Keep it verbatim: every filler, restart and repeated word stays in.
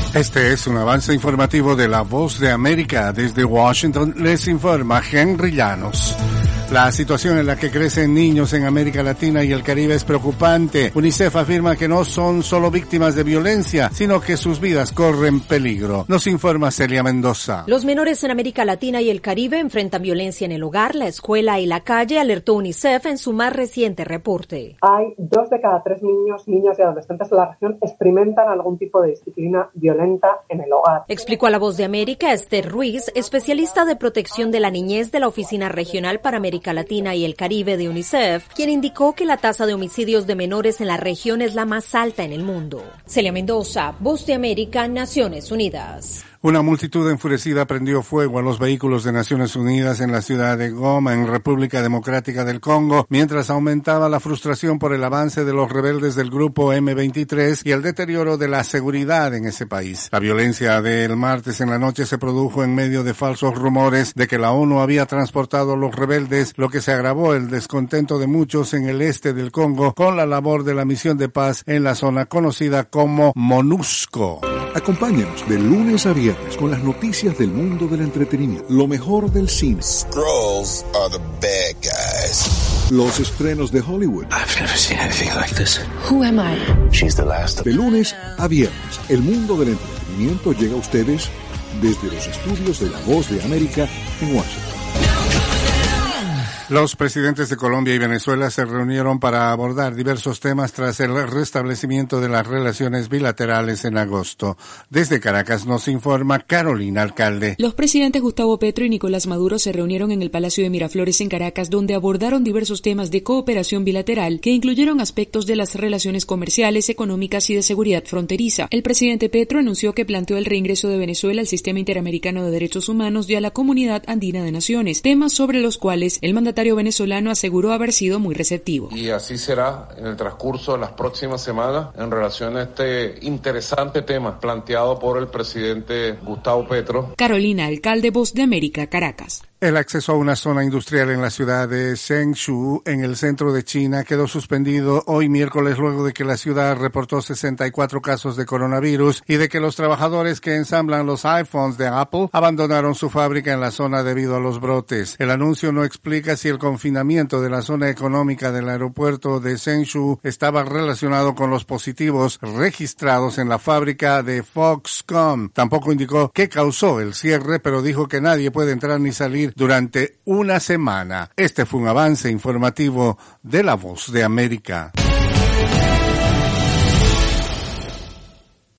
Este es un avance informativo de La Voz de América. Desde Washington les informa Henry Llanos. La situación en la que crecen niños en América Latina y el Caribe es preocupante. UNICEF afirma que no son solo víctimas de violencia, sino que sus vidas corren peligro. Nos informa Celia Mendoza. Los menores en América Latina y el Caribe enfrentan violencia en el hogar, la escuela y la calle, alertó UNICEF en su más reciente reporte. Hay dos de cada tres niños, niñas y adolescentes de la región experimentan algún tipo de disciplina violenta en el hogar. Explicó a La Voz de América Esther Ruiz, especialista de protección de la niñez de la Oficina Regional para América Latina y el Caribe de UNICEF, quien indicó que la tasa de homicidios de menores en la región es la más alta en el mundo. Celia Mendoza, Voz de América, Naciones Unidas. Una multitud enfurecida prendió fuego a los vehículos de Naciones Unidas en la ciudad de Goma, en República Democrática del Congo, mientras aumentaba la frustración por el avance de los rebeldes del grupo eme veintitrés y el deterioro de la seguridad en ese país. La violencia del martes en la noche se produjo en medio de falsos rumores de que la ONU había transportado a los rebeldes, lo que se agravó el descontento de muchos en el este del Congo con la labor de la misión de paz en la zona conocida como MONUSCO. Acompáñanos de lunes a viernes con las noticias del mundo del entretenimiento, lo mejor del cine. Skrulls are the bad guys. Los estrenos de Hollywood. I've never seen anything like this. Who am I? She's the last of... De lunes a viernes, el mundo del entretenimiento llega a ustedes desde los estudios de La Voz de América en Washington. Los presidentes de Colombia y Venezuela se reunieron para abordar diversos temas tras el restablecimiento de las relaciones bilaterales en agosto. Desde Caracas nos informa Carolina Alcalde. Los presidentes Gustavo Petro y Nicolás Maduro se reunieron en el Palacio de Miraflores en Caracas, donde abordaron diversos temas de cooperación bilateral que incluyeron aspectos de las relaciones comerciales, económicas y de seguridad fronteriza. El presidente Petro anunció que planteó el reingreso de Venezuela al Sistema Interamericano de Derechos Humanos y a la Comunidad Andina de Naciones, temas sobre los cuales el mandatario venezolano aseguró haber sido muy receptivo. Y así será en el transcurso de las próximas semanas en relación a este interesante tema planteado por el presidente Gustavo Petro. Carolina Alcalde, Voz de América, Caracas. El acceso a una zona industrial en la ciudad de Zhengzhou, en el centro de China, quedó suspendido hoy miércoles luego de que la ciudad reportó sesenta y cuatro casos de coronavirus y de que los trabajadores que ensamblan los iPhones de Apple abandonaron su fábrica en la zona debido a los brotes. El anuncio no explica si el confinamiento de la zona económica del aeropuerto de Zhengzhou estaba relacionado con los positivos registrados en la fábrica de Foxconn. Tampoco indicó qué causó el cierre, pero dijo que nadie puede entrar ni salir durante una semana. Este fue un avance informativo de La Voz de América.